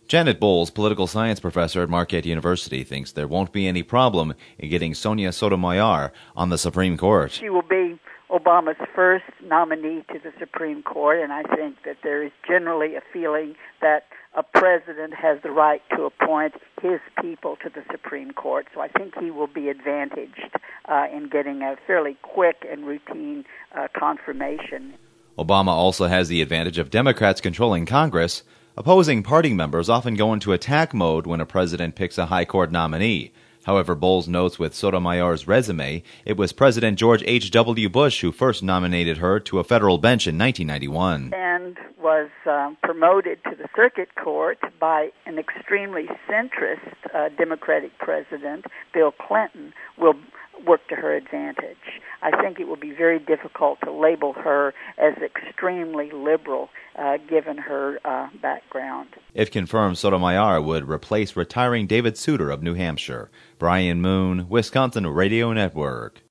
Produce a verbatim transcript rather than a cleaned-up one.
Janet Bowles, political science professor at Marquette University, thinks there won't be any problem in getting Sonia Sotomayor on the Supreme Court. She will be Obama's first nominee to the Supreme Court, and I think that there is generally a feeling that a president has the right to appoint his people to the Supreme Court. So I think he will be advantaged uh, in getting a fairly quick and routine uh, confirmation. Obama also has the advantage of Democrats controlling Congress. Opposing party members often go into attack mode when a president picks a high court nominee. However, Bowles notes with Sotomayor's resume, it was President George H W. Bush who first nominated her to a federal bench in nineteen ninety-one. And was um, promoted to the circuit court by an extremely centrist uh, Democratic president, Bill Clinton, will work to her advantage. I think it will be very difficult to label her as extremely liberal, uh, given her uh, background. If confirmed, Sotomayor would replace retiring David Souter of New Hampshire. Brian Moon, Wisconsin Radio Network.